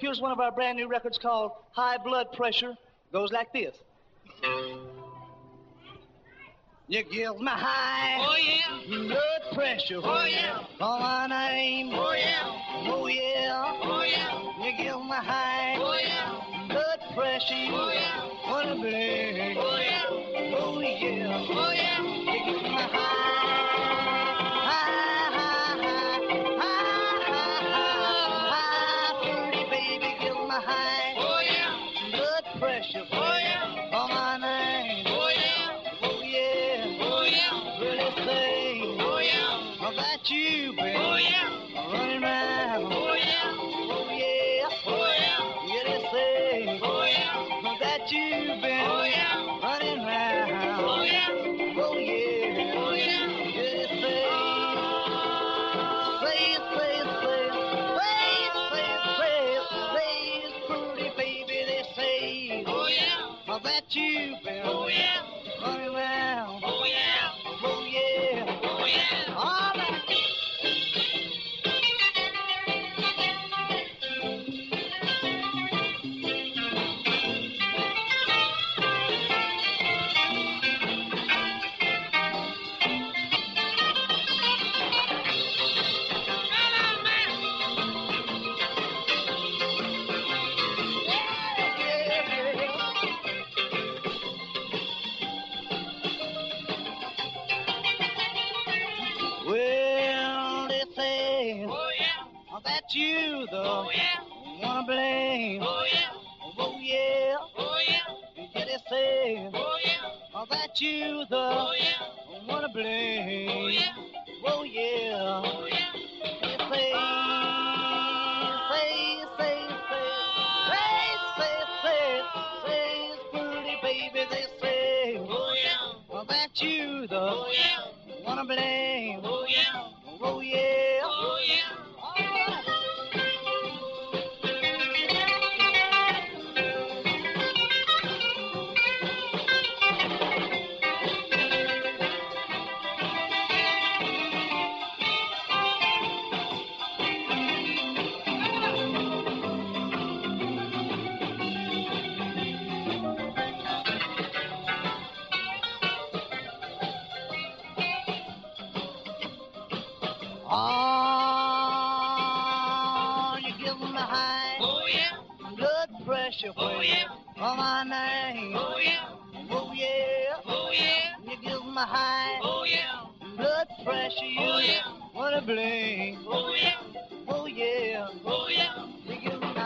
Here's one of our brand new records called High Blood Pressure. Goes like this. You give me high blood pressure. Oh, yeah. Call my name. Oh, yeah. Oh, yeah. Oh, yeah. You give me high Oh, yeah. blood pressure. Oh, yeah. Wanna bleed. Oh, yeah. Oh, yeah. Oh, yeah. You give me high, pretty baby, give me high Oh, yeah. blood pressure. Oh, yeah. Call my name. Oh, yeah. Oh, yeah. Oh, yeah. Really say Oh, yeah. about you, baby. Oh, yeah. Running round. Oh, yeah. Oh, yeah. Oh, yeah. Really say Oh, yeah. that you've been Oh, yeah. running round. Oh, yeah. Oh, yeah. Oh, yeah. Really say pretty baby, they say Oh, yeah. that you've been Oh, yeah. running round. Oh, yeah. Oh, yeah. Oh, yeah. All right. Well, they say Oh, yeah. that you the Oh, yeah. wanna blame. Oh, yeah. Oh, yeah. Oh, yeah. Yeah, they say Oh, yeah. that you the Oh, yeah. wanna blame. Oh, yeah. Oh, yeah. Oh, yeah. They say, pretty baby, they say Oh, yeah. that you the Oh, yeah. wanna blame. Oh, yeah. Oh, yeah. Oh, yeah. All right. Oh, you give me high Oh, yeah. blood pressure. Oh, yeah. Call my name. Oh, yeah. Oh, yeah. Oh, yeah. You give me high Oh, yeah. blood pressure. You Oh, yeah. wanna blame. Oh, yeah. Oh, yeah. Oh, yeah. You give me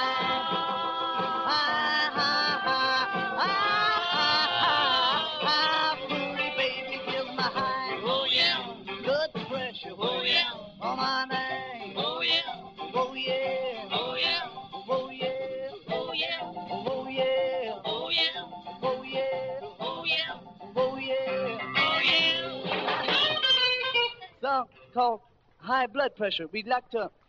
high, pretty baby, give me high Oh, yeah. blood pressure. Oh, yeah. Call my name. Oh, yeah. Oh, yeah. Oh, yeah. Oh, yeah. Oh, yeah. Oh, yeah. Oh, yeah. Oh, yeah. Oh, yeah. Oh, yeah. Oh, yeah. Song called High Blood Pressure. We'd like to